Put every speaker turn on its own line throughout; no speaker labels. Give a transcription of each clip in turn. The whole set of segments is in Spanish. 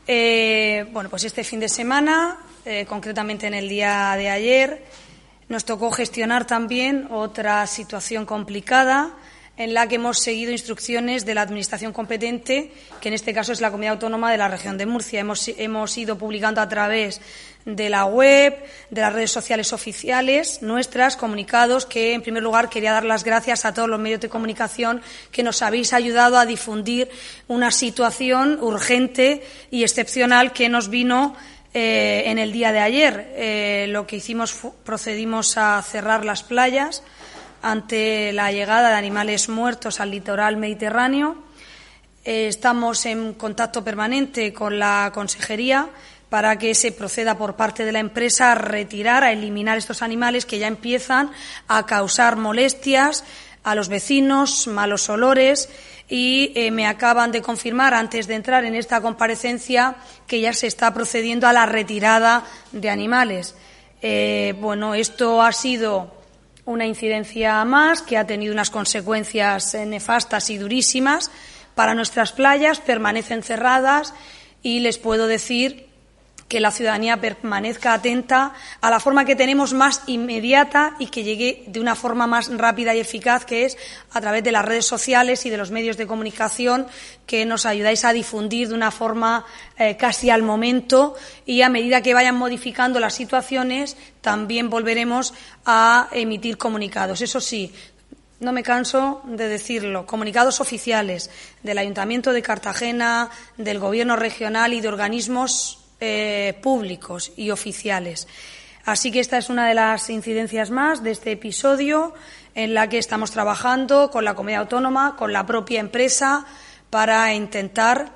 Bueno, pues este fin de semana, concretamente en el día de ayer, nos tocó gestionar también otra situación complicada en la que hemos seguido instrucciones de la Administración competente, que en este caso es la Comunidad Autónoma de la Región de Murcia. Hemos ido publicando a través de la web, de las redes sociales oficiales nuestras, comunicados que, en primer lugar, quería dar las gracias a todos los medios de comunicación que nos habéis ayudado a difundir una situación urgente y excepcional que nos vino en el día de ayer. Lo que hicimos procedimos a cerrar las playas ante la llegada de animales muertos al litoral mediterráneo. Estamos en contacto permanente con la Consejería para que se proceda por parte de la empresa a retirar, a eliminar estos animales que ya empiezan a causar molestias a los vecinos, malos olores, y me acaban de confirmar, antes de entrar en esta comparecencia, que ya se está procediendo a la retirada de animales. Bueno, esto ha sido una incidencia más que ha tenido unas consecuencias nefastas y durísimas para nuestras playas. Permanecen cerradas y les puedo decir que la ciudadanía permanezca atenta a la forma que tenemos más inmediata y que llegue de una forma más rápida y eficaz, que es a través de las redes sociales y de los medios de comunicación que nos ayudáis a difundir de una forma casi al momento, y a medida que vayan modificando las situaciones también volveremos a emitir comunicados. Eso sí, no me canso de decirlo, comunicados oficiales del Ayuntamiento de Cartagena, del Gobierno regional y de organismos públicos y oficiales. Así que esta es una de las incidencias más de este episodio en la que estamos trabajando con la comunidad autónoma, con la propia empresa, para intentar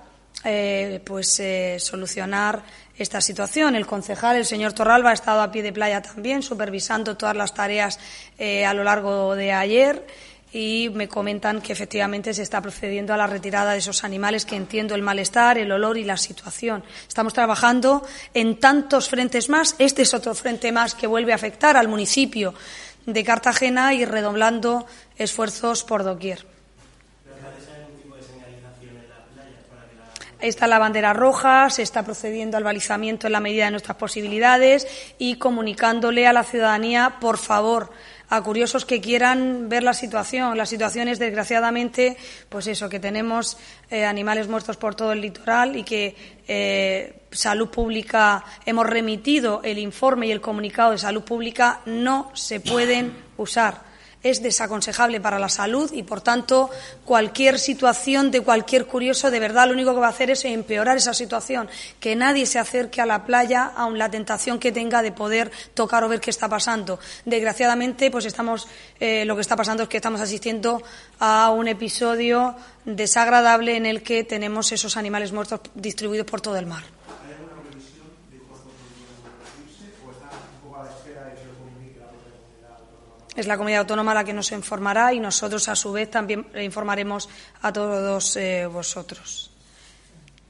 solucionar esta situación. El concejal, el señor Torralba, ha estado a pie de playa también, supervisando todas las tareas a lo largo de ayer, y me comentan que efectivamente se está procediendo a la retirada de esos animales, que entiendo el malestar, el olor y la situación. Estamos trabajando en tantos frentes más. Este es otro frente más que vuelve a afectar al municipio de Cartagena, y redoblando esfuerzos por doquier. Está la bandera roja, se está procediendo al balizamiento en la medida de nuestras posibilidades y comunicándole a la ciudadanía, por favor, a curiosos que quieran ver la situación. La situación es, desgraciadamente, pues eso, que tenemos animales muertos por todo el litoral, y que Salud Pública, hemos remitido el informe y el comunicado de Salud Pública, no se pueden usar. Es desaconsejable para la salud y, por tanto, cualquier situación de cualquier curioso, de verdad, lo único que va a hacer es empeorar esa situación. Que nadie se acerque a la playa, aun la tentación que tenga de poder tocar o ver qué está pasando. Desgraciadamente, pues lo que está pasando es que estamos asistiendo a un episodio desagradable en el que tenemos esos animales muertos distribuidos por todo el mar. Es la comunidad autónoma la que nos informará, y nosotros, a su vez, también informaremos a todos vosotros.